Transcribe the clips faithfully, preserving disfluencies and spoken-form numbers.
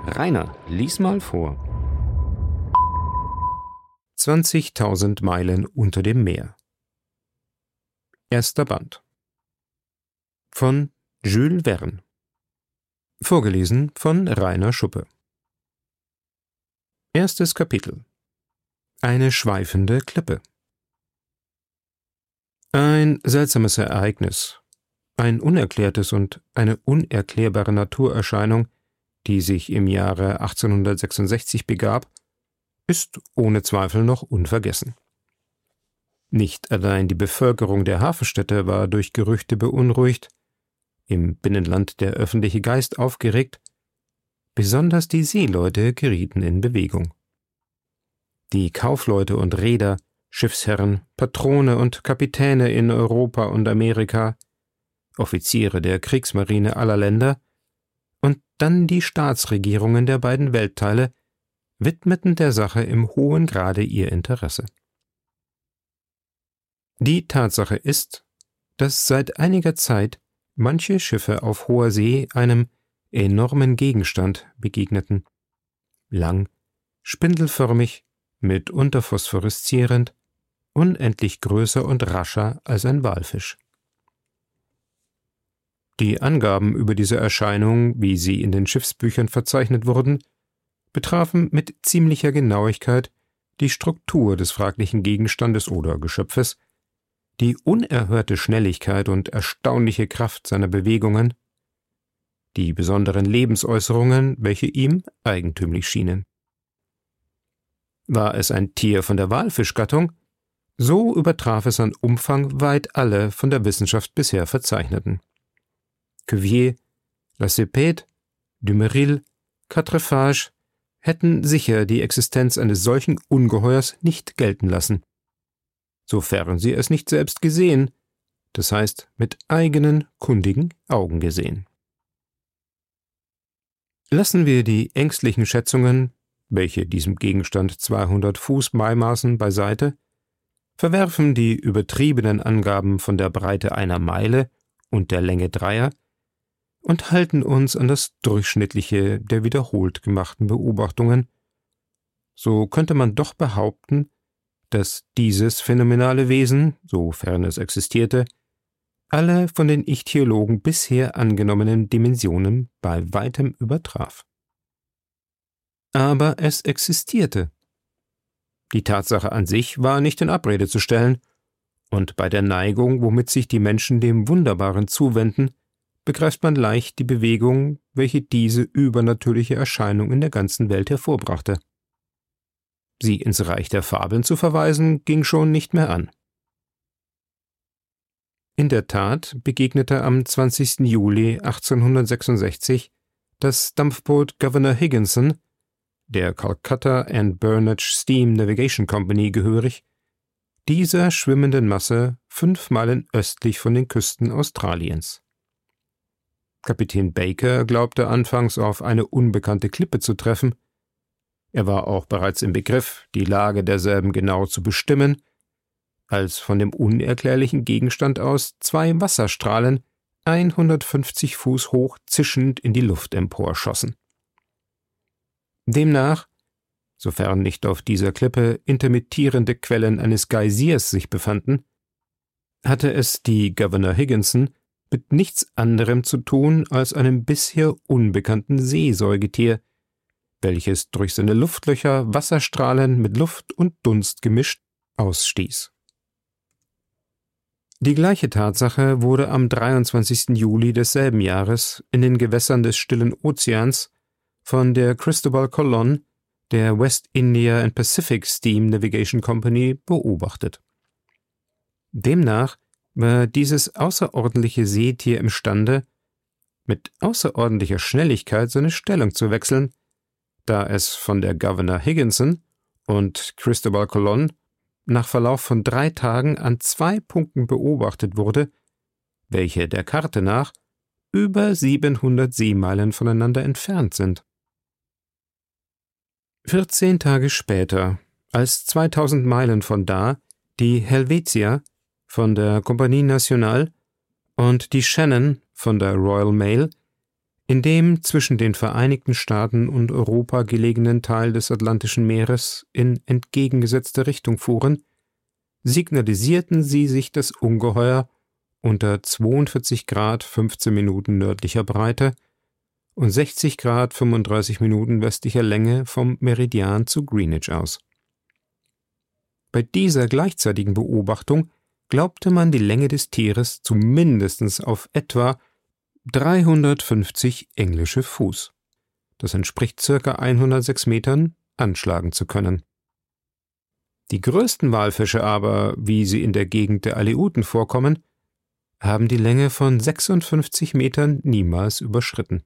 Rainer, lies mal vor. zwanzigtausend Meilen unter dem Meer. Erster Band. Von Jules Verne. Vorgelesen von Rainer Schuppe. Erstes Kapitel. Eine schweifende Klippe. Ein seltsames Ereignis, ein unerklärtes und eine unerklärbare Naturerscheinung, die sich im Jahre achtzehnhundertsechsundsechzig begab, ist ohne Zweifel noch unvergessen. Nicht allein die Bevölkerung der Hafenstädte war durch Gerüchte beunruhigt, im Binnenland der öffentliche Geist aufgeregt, besonders die Seeleute gerieten in Bewegung. Die Kaufleute und Reeder, Schiffsherren, Patrone und Kapitäne in Europa und Amerika, Offiziere der Kriegsmarine aller Länder und dann die Staatsregierungen der beiden Weltteile widmeten der Sache im hohen Grade ihr Interesse. Die Tatsache ist, dass seit einiger Zeit manche Schiffe auf hoher See einem enormen Gegenstand begegneten. Lang, spindelförmig, mitunter phosphoreszierend, unendlich größer und rascher als ein Walfisch. Die Angaben über diese Erscheinung, wie sie in den Schiffsbüchern verzeichnet wurden, betrafen mit ziemlicher Genauigkeit die Struktur des fraglichen Gegenstandes oder Geschöpfes, die unerhörte Schnelligkeit und erstaunliche Kraft seiner Bewegungen, die besonderen Lebensäußerungen, welche ihm eigentümlich schienen. War es ein Tier von der Walfischgattung, so übertraf es an Umfang weit alle von der Wissenschaft bisher verzeichneten. Cuvier, Lacépède, Dumeril, Quatrefages hätten sicher die Existenz eines solchen Ungeheuers nicht gelten lassen, sofern sie es nicht selbst gesehen, das heißt mit eigenen, kundigen Augen gesehen. Lassen wir die ängstlichen Schätzungen, welche diesem Gegenstand zweihundert Fuß beimaßen, beiseite, verwerfen die übertriebenen Angaben von der Breite einer Meile und der Länge dreier und halten uns an das Durchschnittliche der wiederholt gemachten Beobachtungen, so könnte man doch behaupten, dass dieses phänomenale Wesen, sofern es existierte, alle von den Ichthyologen bisher angenommenen Dimensionen bei weitem übertraf. Aber es existierte. Die Tatsache an sich war nicht in Abrede zu stellen, und bei der Neigung, womit sich die Menschen dem Wunderbaren zuwenden, begreift man leicht die Bewegung, welche diese übernatürliche Erscheinung in der ganzen Welt hervorbrachte. Sie ins Reich der Fabeln zu verweisen, ging schon nicht mehr an. In der Tat begegnete am zwanzigsten Juli achtzehnhundertsechsundsechzig das Dampfboot Governor Higginson, der Calcutta and Burnage Steam Navigation Company gehörig, dieser schwimmenden Masse fünf Meilen östlich von den Küsten Australiens. Kapitän Baker glaubte anfangs auf eine unbekannte Klippe zu treffen. Er war auch bereits im Begriff, die Lage derselben genau zu bestimmen, als von dem unerklärlichen Gegenstand aus zwei Wasserstrahlen hundertfünfzig Fuß hoch zischend in die Luft emporschossen. Demnach, sofern nicht auf dieser Klippe intermittierende Quellen eines Geysirs sich befanden, hatte es die Governor Higginson mit nichts anderem zu tun als einem bisher unbekannten Seesäugetier, welches durch seine Luftlöcher Wasserstrahlen mit Luft und Dunst gemischt ausstieß. Die gleiche Tatsache wurde am dreiundzwanzigsten Juli desselben Jahres in den Gewässern des Stillen Ozeans von der Cristobal Colon, der West India and Pacific Steam Navigation Company, beobachtet. Demnach war dieses außerordentliche Seetier imstande, mit außerordentlicher Schnelligkeit seine Stellung zu wechseln, da es von der Governor Higginson und Cristobal Colon nach Verlauf von drei Tagen an zwei Punkten beobachtet wurde, welche der Karte nach über siebenhundert Seemeilen voneinander entfernt sind. vierzehn Tage später, als zweitausend Meilen von da die Helvetia von der Compagnie Nationale und die Shannon von der Royal Mail In dem zwischen den Vereinigten Staaten und Europa gelegenen Teil des Atlantischen Meeres in entgegengesetzter Richtung fuhren, signalisierten sie sich das Ungeheuer unter zweiundvierzig Grad fünfzehn Minuten nördlicher Breite und sechzig Grad fünfunddreißig Minuten westlicher Länge vom Meridian zu Greenwich aus. Bei dieser gleichzeitigen Beobachtung glaubte man die Länge des Tieres zumindest auf etwa dreihundertfünfzig englische Fuß, das entspricht ca. hundertsechs Metern, anschlagen zu können. Die größten Walfische aber, wie sie in der Gegend der Aleuten vorkommen, haben die Länge von sechsundfünfzig Metern niemals überschritten.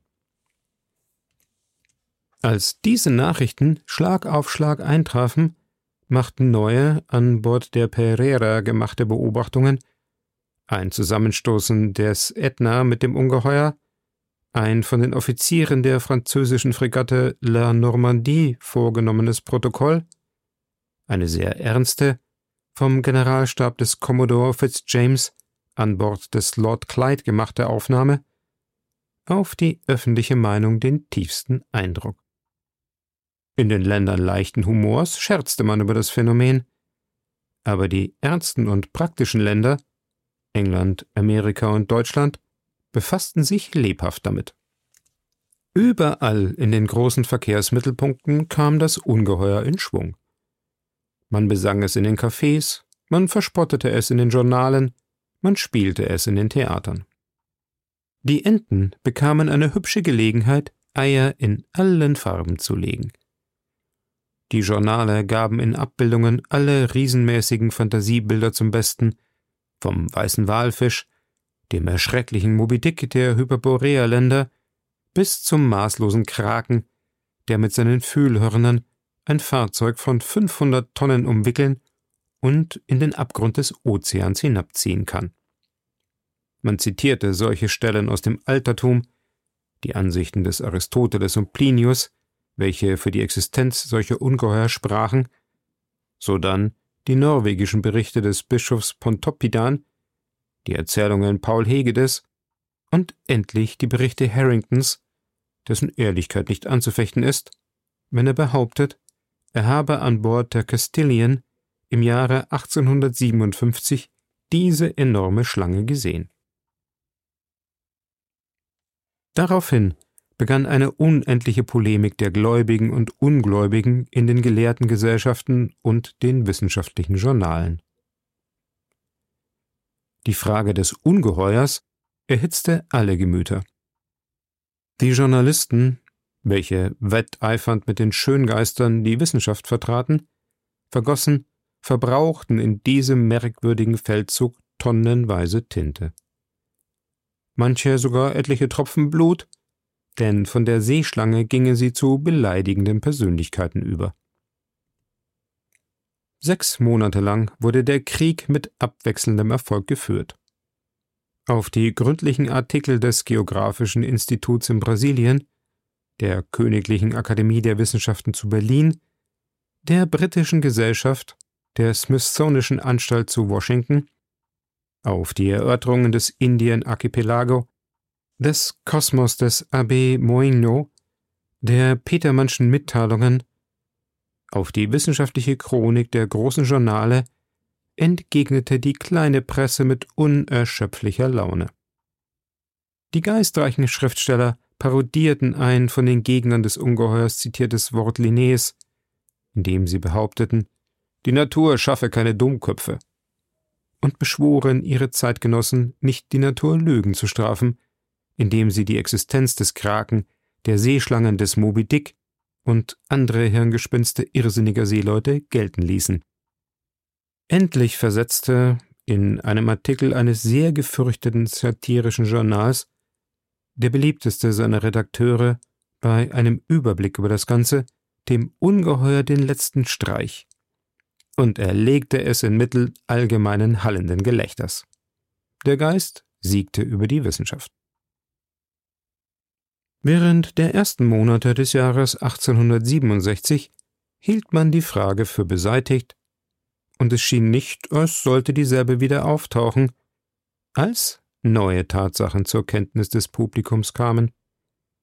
Als diese Nachrichten Schlag auf Schlag eintrafen, machten neue, an Bord der Pereira gemachte Beobachtungen, ein Zusammenstoßen des Ätna mit dem Ungeheuer, ein von den Offizieren der französischen Fregatte La Normandie vorgenommenes Protokoll, eine sehr ernste, vom Generalstab des Commodore Fitzjames an Bord des Lord Clyde gemachte Aufnahme, auf die öffentliche Meinung den tiefsten Eindruck. In den Ländern leichten Humors scherzte man über das Phänomen, aber die ernsten und praktischen Länder, England, Amerika und Deutschland, befassten sich lebhaft damit. Überall in den großen Verkehrsmittelpunkten kam das Ungeheuer in Schwung. Man besang es in den Cafés, man verspottete es in den Journalen, man spielte es in den Theatern. Die Enten bekamen eine hübsche Gelegenheit, Eier in allen Farben zu legen. Die Journale gaben in Abbildungen alle riesenmäßigen Fantasiebilder zum Besten, vom weißen Walfisch, dem erschrecklichen Moby Dick der Hyperborea-Länder, bis zum maßlosen Kraken, der mit seinen Fühlhörnern ein Fahrzeug von fünfhundert Tonnen umwickeln und in den Abgrund des Ozeans hinabziehen kann. Man zitierte solche Stellen aus dem Altertum, die Ansichten des Aristoteles und Plinius, welche für die Existenz solcher Ungeheuer sprachen, sodann die norwegischen Berichte des Bischofs Pontoppidan, die Erzählungen Paul Hegedes und endlich die Berichte Harringtons, dessen Ehrlichkeit nicht anzufechten ist, wenn er behauptet, er habe an Bord der Castilian im Jahre achtzehnhundertsiebenundfünfzig diese enorme Schlange gesehen. Daraufhin begann eine unendliche Polemik der Gläubigen und Ungläubigen in den gelehrten Gesellschaften und den wissenschaftlichen Journalen. Die Frage des Ungeheuers erhitzte alle Gemüter. Die Journalisten, welche wetteifernd mit den Schöngeistern die Wissenschaft vertraten, vergossen, verbrauchten in diesem merkwürdigen Feldzug tonnenweise Tinte. Manche sogar etliche Tropfen Blut, denn von der Seeschlange gingen sie zu beleidigenden Persönlichkeiten über. Sechs Monate lang wurde der Krieg mit abwechselndem Erfolg geführt. Auf die gründlichen Artikel des Geographischen Instituts in Brasilien, der Königlichen Akademie der Wissenschaften zu Berlin, der Britischen Gesellschaft, der Smithsonischen Anstalt zu Washington, auf die Erörterungen des Indien-Archipelago, des Kosmos des Abbé Moigno, der Petermannschen Mitteilungen, auf die wissenschaftliche Chronik der großen Journale entgegnete die kleine Presse mit unerschöpflicher Laune. Die geistreichen Schriftsteller parodierten ein von den Gegnern des Ungeheuers zitiertes Wort Linnés, indem sie behaupteten, die Natur schaffe keine Dummköpfe, und beschworen ihre Zeitgenossen, nicht die Natur Lügen zu strafen, indem sie die Existenz des Kraken, der Seeschlangen des Moby Dick und andere Hirngespinste irrsinniger Seeleute gelten ließen. Endlich versetzte, in einem Artikel eines sehr gefürchteten satirischen Journals, der beliebteste seiner Redakteure bei einem Überblick über das Ganze dem Ungeheuer den letzten Streich, und er legte es inmittel allgemeinen hallenden Gelächters. Der Geist siegte über die Wissenschaft. Während der ersten Monate des Jahres achtzehnhundertsiebenundsechzig hielt man die Frage für beseitigt, und es schien nicht, als sollte dieselbe wieder auftauchen, als neue Tatsachen zur Kenntnis des Publikums kamen.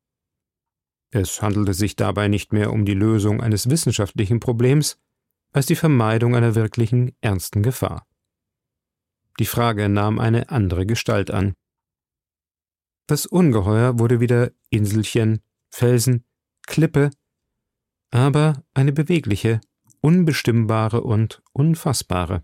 Es handelte sich dabei nicht mehr um die Lösung eines wissenschaftlichen Problems, als die Vermeidung einer wirklichen, ernsten Gefahr. Die Frage nahm eine andere Gestalt an. Das Ungeheuer wurde wieder Inselchen, Felsen, Klippe, aber eine bewegliche, unbestimmbare und unfassbare.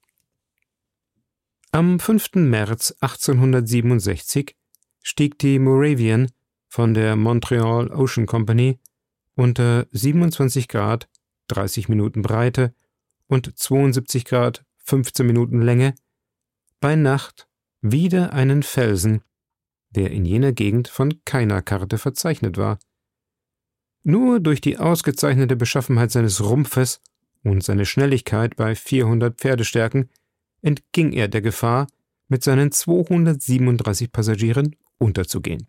Am fünften März achtzehnhundertsiebenundsechzig stieg die Moravian von der Montreal Ocean Company unter siebenundzwanzig Grad dreißig Minuten Breite und zweiundsiebzig Grad fünfzehn Minuten Länge bei Nacht wieder einen Felsen, der in jener Gegend von keiner Karte verzeichnet war. Nur durch die ausgezeichnete Beschaffenheit seines Rumpfes und seine Schnelligkeit bei vierhundert Pferdestärken entging er der Gefahr, mit seinen zweihundertsiebenunddreißig Passagieren unterzugehen.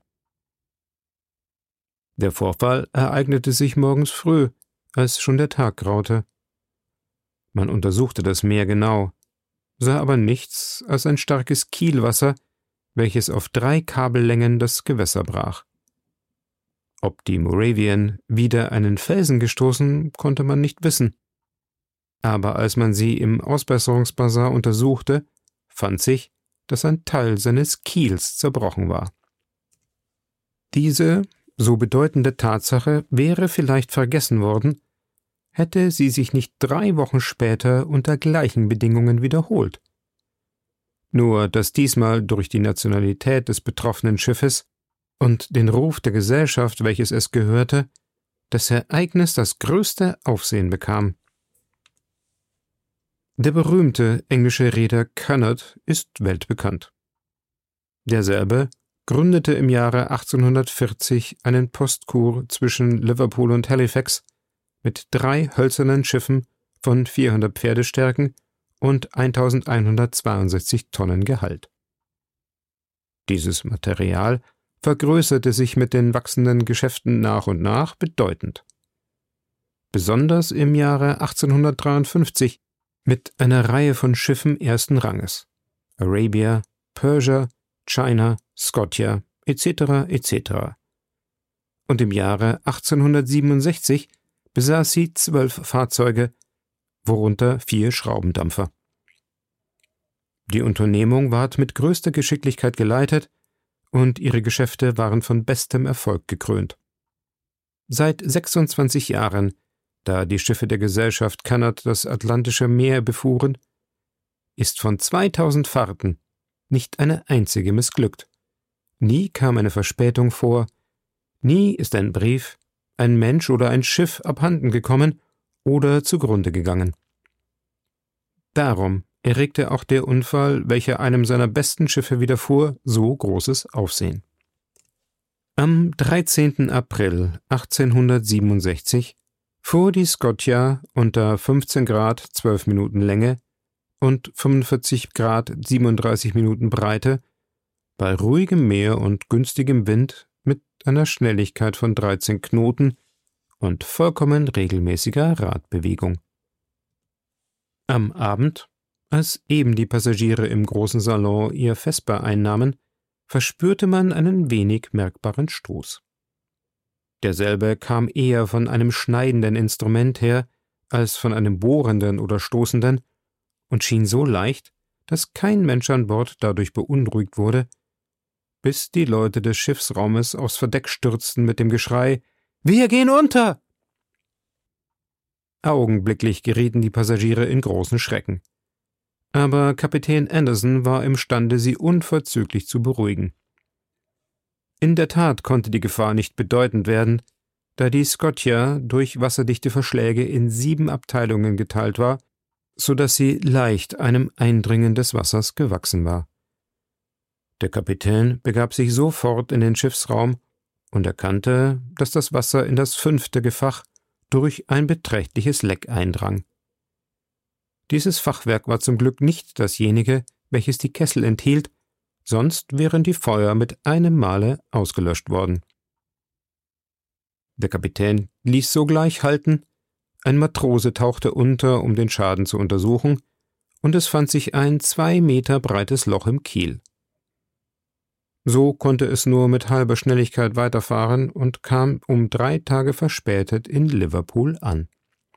Der Vorfall ereignete sich morgens früh, als schon der Tag graute. Man untersuchte das Meer genau, sah aber nichts als ein starkes Kielwasser, welches auf drei Kabellängen das Gewässer brach. Ob die Moravian wieder einen Felsen gestoßen, konnte man nicht wissen. Aber als man sie im Ausbesserungsbassin untersuchte, fand sich, dass ein Teil seines Kiels zerbrochen war. Diese so bedeutende Tatsache wäre vielleicht vergessen worden, hätte sie sich nicht drei Wochen später unter gleichen Bedingungen wiederholt. Nur dass diesmal durch die Nationalität des betroffenen Schiffes und den Ruf der Gesellschaft, welches es gehörte, das Ereignis das größte Aufsehen bekam. Der berühmte englische Reeder Cunard ist weltbekannt. Derselbe gründete im Jahre achtzehnhundertvierzig einen Postkur zwischen Liverpool und Halifax mit drei hölzernen Schiffen von vierhundert Pferdestärken und eintausendeinhundertzweiundsechzig Tonnen Gehalt. Dieses Material vergrößerte sich mit den wachsenden Geschäften nach und nach bedeutend. Besonders im Jahre achtzehnhundertdreiundfünfzig mit einer Reihe von Schiffen ersten Ranges: Arabia, Persia, China, Scotia, et cetera et cetera. Und im Jahre achtzehnhundertsiebenundsechzig besaß sie zwölf Fahrzeuge, worunter vier Schraubendampfer. Die Unternehmung ward mit größter Geschicklichkeit geleitet und ihre Geschäfte waren von bestem Erfolg gekrönt. Seit sechsundzwanzig Jahren, da die Schiffe der Gesellschaft Cunard das Atlantische Meer befuhren, ist von zweitausend Fahrten nicht eine einzige missglückt. Nie kam eine Verspätung vor, nie ist ein Brief, ein Mensch oder ein Schiff abhanden gekommen oder zugrunde gegangen. Darum erregte auch der Unfall, welcher einem seiner besten Schiffe widerfuhr, so großes Aufsehen. Am dreizehnten April achtzehnhundertsiebenundsechzig fuhr die Scotia unter fünfzehn Grad zwölf Minuten Länge und fünfundvierzig Grad siebenunddreißig Minuten Breite bei ruhigem Meer und günstigem Wind mit einer Schnelligkeit von dreizehn Knoten und vollkommen regelmäßiger Radbewegung. Am Abend, als eben die Passagiere im großen Salon ihr Vesper einnahmen, verspürte man einen wenig merkbaren Stoß. Derselbe kam eher von einem schneidenden Instrument her, als von einem bohrenden oder stoßenden, und schien so leicht, dass kein Mensch an Bord dadurch beunruhigt wurde, bis die Leute des Schiffsraumes aufs Verdeck stürzten mit dem Geschrei: »Wir gehen unter!« Augenblicklich gerieten die Passagiere in großen Schrecken. Aber Kapitän Anderson war imstande, sie unverzüglich zu beruhigen. In der Tat konnte die Gefahr nicht bedeutend werden, da die Scotia durch wasserdichte Verschläge in sieben Abteilungen geteilt war, so dass sie leicht einem Eindringen des Wassers gewachsen war. Der Kapitän begab sich sofort in den Schiffsraum und erkannte, dass das Wasser in das fünfte Gefach durch ein beträchtliches Leck eindrang. Dieses Fachwerk war zum Glück nicht dasjenige, welches die Kessel enthielt, sonst wären die Feuer mit einem Male ausgelöscht worden. Der Kapitän ließ sogleich halten, ein Matrose tauchte unter, um den Schaden zu untersuchen, und es fand sich ein zwei Meter breites Loch im Kiel. So konnte es nur mit halber Schnelligkeit weiterfahren und kam um drei Tage verspätet in Liverpool an.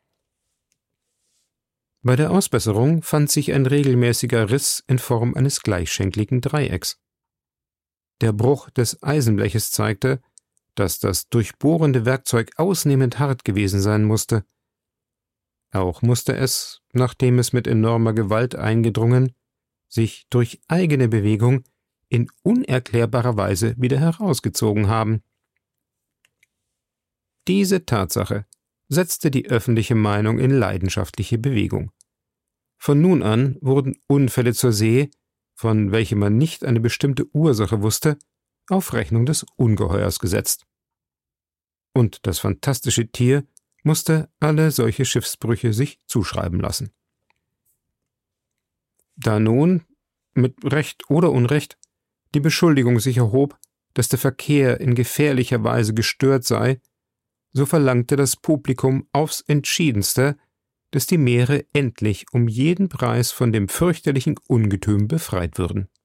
Bei der Ausbesserung fand sich ein regelmäßiger Riss in Form eines gleichschenkligen Dreiecks. Der Bruch des Eisenbleches zeigte, dass das durchbohrende Werkzeug ausnehmend hart gewesen sein musste. Auch musste es, nachdem es mit enormer Gewalt eingedrungen, sich durch eigene Bewegung in unerklärbarer Weise wieder herausgezogen haben. Diese Tatsache setzte die öffentliche Meinung in leidenschaftliche Bewegung. Von nun an wurden Unfälle zur See, von welchen man nicht eine bestimmte Ursache wusste, auf Rechnung des Ungeheuers gesetzt. Und das fantastische Tier musste alle solche Schiffsbrüche sich zuschreiben lassen. Da nun, mit Recht oder Unrecht, die Beschuldigung sich erhob, dass der Verkehr in gefährlicher Weise gestört sei, so verlangte das Publikum aufs Entschiedenste, dass die Meere endlich um jeden Preis von dem fürchterlichen Ungetüm befreit würden.